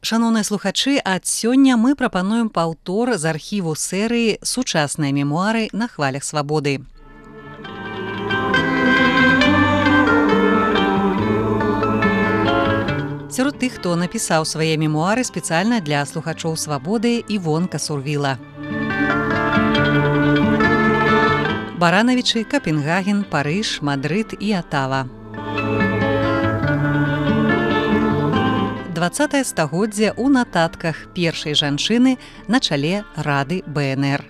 Шаноўныя слухачы, ад сёння мы прапануем паўтор з архіву серыі «Сучасныя мемуары на хвалях свабоды». Сярод тых, хто напісаў свае мемуары спецыяльна для слухачоў свабоды, Івонка Сурвіла. Баранавічы, Капенгаген, Парыж, Мадрыд і Атава. 20-е стагоддзе ў нататках першай жанчыны на чале Рады БНР.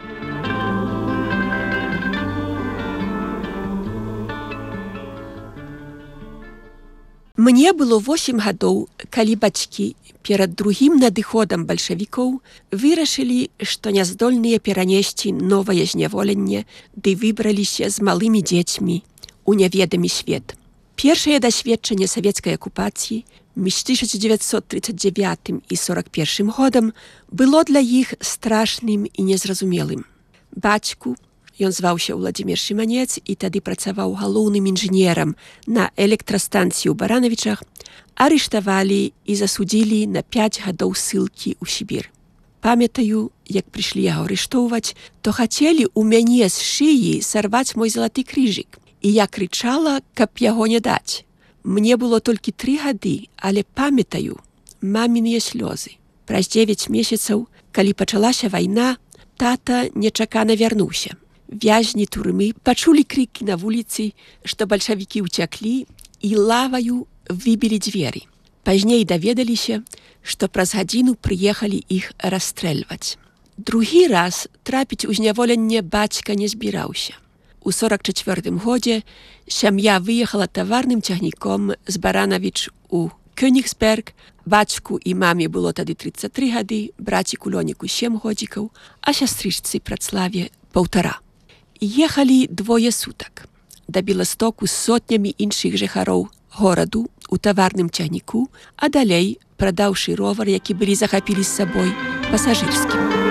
Мне было 8 гадоў, калі бацькі перад другім надыходам бальшавікоў вырашылі, што няздольныя перанесці новае зняволенне, ды выбраліся з малымі дзецьмі ў няведамы свет. Першае дасведчанне савецкай акупацыі між 1939 і 41 годам было для іх страшным і незразумелым. Бацьку, ён зваўся Владзімір Шыманец і тады працаваў галоўным інжынерам на электрастанцыі ў Баранавічах, арыштавалі і засудзілі на 5 гадоў ссылкі ў Сібір. Памятаю, як прыйшлі яго арыштоўваць, то хацелі ў мяне з шыі сарваць мой залаты крыжык. І я крычала, каб яго не даць. Мне было толькі 3 гады, але памятаю маміныя слёзы. Праз 9 месяцаў, калі пачалася вайна, тата нечакана вярнуўся. Вязні турмы пачулі крыкі на вуліцы, што бальшавікі ўцяклі і лаваю выбілі дзверы. Пазней даведаліся, што праз гадзіну прыехалі іх расстрэльваць. Другі раз трапіць у зняволенне бацька не збіраўся. У 44 годзе сям'я выехала таварным цягніком з Баранавіч у Кёнігсберг. Бацьку і маме было тады 33 гады, браціку Лёніку 7 годзікаў, а сястрычцы Працлаве 1,5. Ехалі 2 сутак. Да Беластоку з сотнямі іншых жыхароў гораду у таварным цягніку, а далей, прадаўшы ровар, які былі захапілі з сабой, пасажырскім.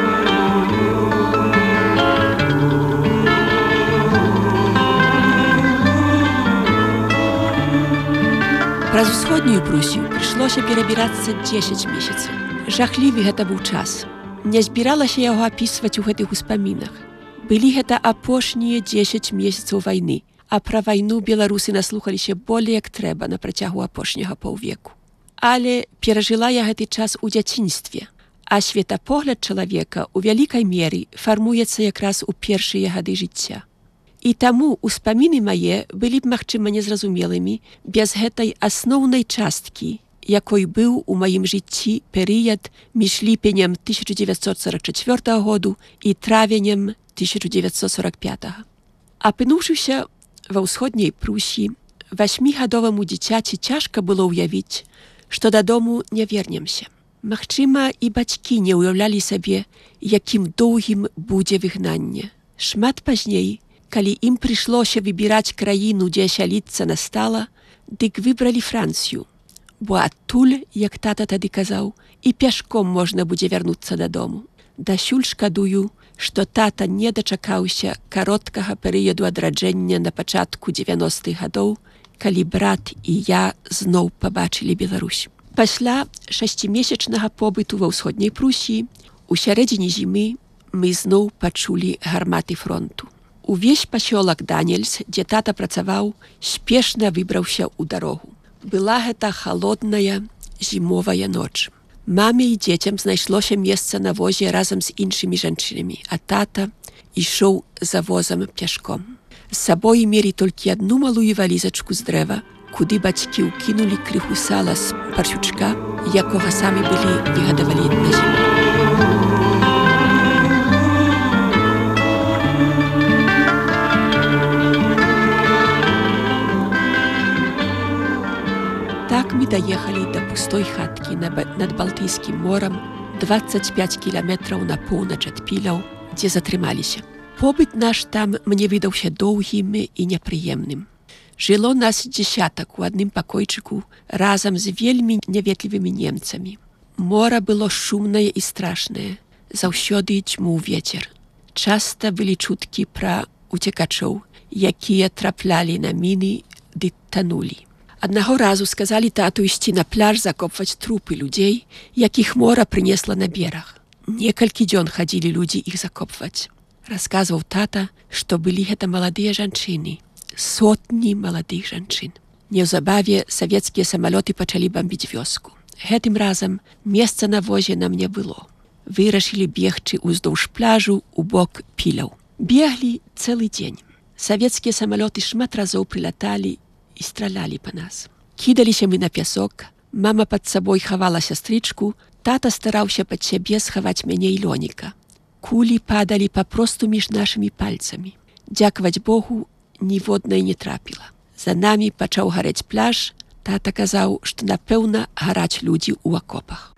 Праз усходнюю Прусію прыйшлося перабірацца 10 месяцаў. Жахлівы гэта быў час. Не збіралася яго апісваць у гэтых успамінах. Былі гэта апошнія 10 месяцаў вайны, а пра вайну беларусы наслухаліся болей як трэба на працягу апошняга паўвеку. Але перажыла я гэты час у дзяцінстве, а светапогляд чалавека ў вялікай меры фармуецца якраз у першыя гады жыцця. І таму ўспаміны мае былі б, магчыма, незразумелымі без гэтай асноўнай часткі, якой быў у маім жыцці перыяд між ліпенем 1944 году і травенем 1945. Апынуўшыся ва ўсходняй Прусіі, 8-гадоваму дзіцяці цяжка было ўявіць, што дадому не вернемся. Магчыма, і бацькі не ўяўлялі сабе, якім доўгім будзе выгнанне. Шмат пазней, калі ім прыйшлося выбіраць краіну, дзе асяліцца настала, дык выбралі Францыю, бо адтуль, як тата тады казаў, і пяшком можна будзе вярнуцца дадому. Дасюль шкадую, што тата не дачакаўся кароткага перыяду адраджэння на пачатку 90-х гадоў, калі брат і я зноў пабачылі Беларусь. Пасля 6-месячнага побыту ва ўсходняй Прусіі, у сярэдзіне зімы мы зноў пачулі гарматы фронту. Увесь пасёлак Данельс, дзе тата працаваў, спешна выбраўся ў дарогу. Была гэта халодная зімовая ноч. Маме і дзецям знайшлося месца на возе разам з іншымі жанчынамі, а тата ішоў за возам пяшком. З сабой мелі толькі адну малую валізачку з дрэва, куды бацькі ўкінулі крыху сала з парчучка, якога самі былі выгадавалі на зіму. Так мы даехалі да пустой хаткі над Балтыйскім морам, 25 кіламетраў на поўнач ад Піляў, дзе затрымаліся. Побыт наш там мне выдаўся доўгім і непрыемным. Жыло нас 10 у адным пакойчыку разам з вельмі няветлівымі немцамі. Мора было шумнае і страшнае, заўсёды дзьмуў вецер. Часта былі чуткі пра уцекачоў, якія траплялі на міны ды танулі. Аднаго разу сказалі тату ісці на пляж закопваць трупы людзей, якіх мора прынесла на бераг. Некалькі дзён хадзілі людзі іх закопваць. Расказваў тата, што былі гэта маладыя жанчыны, сотні маладых жанчын. Неўзабаве савецкія самалёты пачалі бамбіць вёску. Гэтым разам месца на возе нам не было. Вырашылі бегчы ўздоўж пляжу ў бок піляў. Беглі цэлы дзень. Савецкія самалёты шмат разоў прыляталі і стралялі па нас. Кідаліся мы на пясок, мама пад сабой хавала сястрычку, тата стараўся пад сябе схаваць мяне і Лёніка. Кулі падалі папросту між нашымі пальцамі. Дзякаваць Богу, ніводнай не трапіла. За намі пачаў гарэць пляж, тата казаў, што напэўна гараць людзі ў акопах.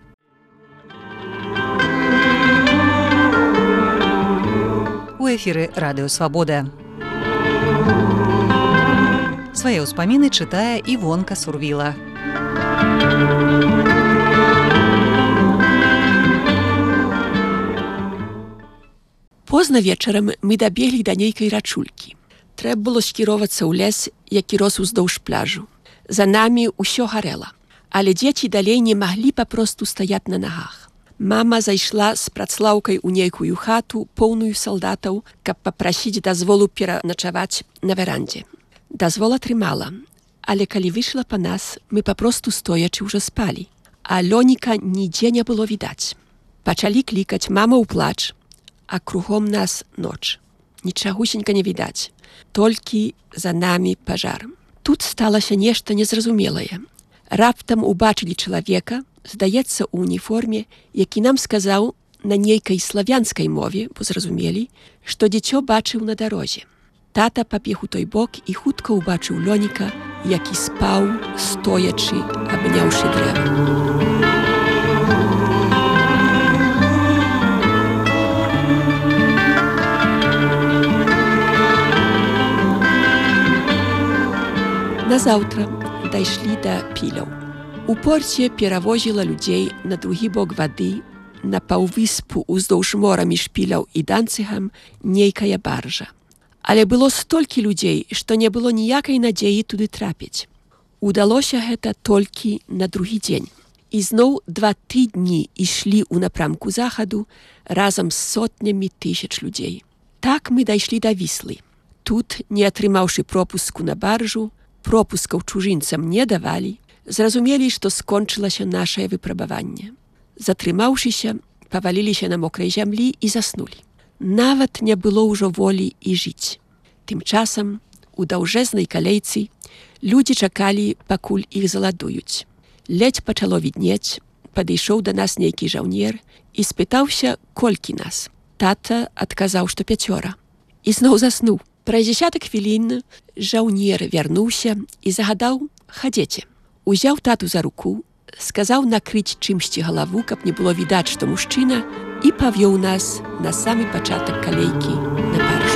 У эфіры Радыё Свабода. Свае ўспаміны чытае Івонка Сурвіла. Позна вечарам мы дабеглі да нейкай рачулькі. Трэба было скіровацца ў лес, які рос уздоўж пляжу. За намі ўсё гарэла, але дзеці далей не маглі папросту стаяць на нагах. Мама зайшла з працлаўкай у нейкую хату, поўную салдатаў, каб папрасіць дазволу пераначаваць на верандзе. Дазвол атрымала, але калі выйшла па нас, мы папросту стоячы ўжо спалі, а Лёніка нідзе не было відаць. Пачалі клікаць мама ў плач, а кругом нас ноч. Нічагусенька не відаць, толькі за намі пажар. Тут сталася нешта незразумелае. Раптам убачылі чалавека, здаецца, у уніформе, які нам сказаў на нейкай славянскай мове, бо зразумелі, што дзіцё бачыў на дарозе. Тата пабег у той бок і хутка ўбачыў Лёніка, які спаў, стоячы, абняўшы дрэва. Назаўтра дайшлі да піляў. У порце перавозіла людзей на другі бок вады, на паўвыспу ўздоўж мора між піляў і Данцыгам нейкая баржа. Але было столькі людзей, што не было ніякай надзеі туды трапіць. Удалося гэта толькі на другі дзень. І зноў 2 тыдні ішлі ў напрамку захаду разам з сотнямі тысяч людзей. Так мы дайшлі да Віслы. Тут, не атрымаўшы пропуску на баржу, пропускаў чужынцам не давалі, зразумелі, што скончылася нашае выпрабаванне. Затрымаўшыся, паваліліся на мокрай зямлі і заснулі. Нават не было ўжо волі і жыць. Тым часам, у даўжэзнай калейцы, людзі чакалі, пакуль іх заладуюць. Ледзь пачало віднець, падышоў да нас нейкі жаўнер і спытаўся, колькі нас. Тата адказаў, што 5. І зноў заснуў. Праз 10 хвілін жаўнер вярнуўся і загадаў: «Хадзеце». Узяў тату за руку, сказаў накрыць чымсьці галаву, каб не было відаць, што мужчына, і павёў нас на самы пачатак калейкі на баржу.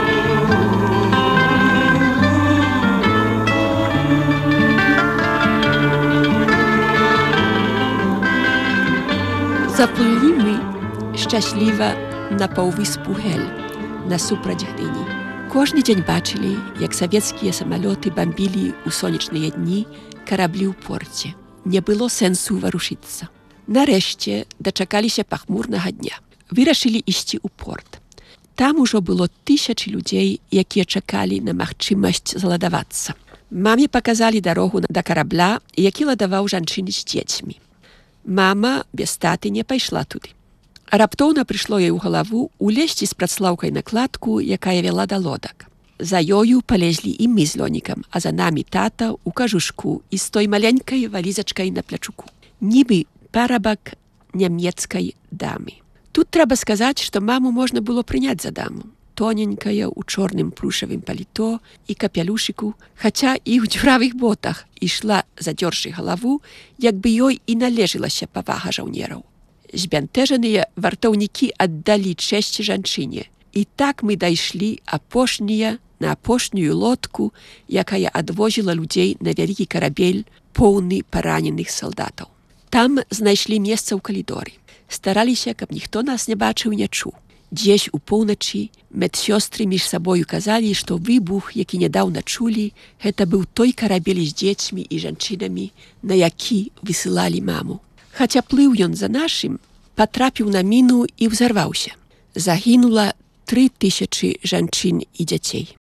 Заплылі мы шчасліва на паўвыспу Гель, насупраць Гдыні. Кожны дзень бачылі, як савецкія самалёты бамбілі ў сонечныя дні караблі ў порце. Не было сэнсу варушыцца. Нарэшце дачакаліся пахмурнага дня. Вырашылі ісці ў порт. Там ужо было 1000 людзей, якія чакалі на магчымасць заладавацца. Маме паказалі дарогу да карабля, які ладаваў жанчыны з дзецьмі. Мама без таты не пайшла туды. Раптоўна прыйшло ёй у галаву улезці з працлаўкай на кладку, якая вяла да лодак. За ёю палезлі і мы з Лёнікам, а за намі тата ў кажушку і з той маленькай валізачкай на плячуку. Нібы парабак нямецкай дамы. Тут трэба сказаць, што маму можна было прыняць за даму. Тоненькая, у чорным плюшавым паліто і капялюшыку, хаця і ў дзюравых ботах ішла, задзёршы галаву, як бы ёй і належылася павага жаўнераў. Збянтэжаныя вартаўнікі аддалі чэсць жанчыне. І так мы дайшлі на апошнюю лодку, якая адвозіла людзей на вялікі карабель, поўны параненых салдатаў. Там знайшлі месца ў калідоры. Стараліся, каб ніхто нас не бачыў, не чуў. Дзесь у поўначы медсёстры між сабою казалі, што выбух, які нядаўна чулі, гэта быў той карабель з дзецьмі і жанчынамі, на які высылалі маму. Хаця плыў ён за нашым, патрапіў на міну і ўзарваўся. Загінула 3000 жанчын і дзяцей.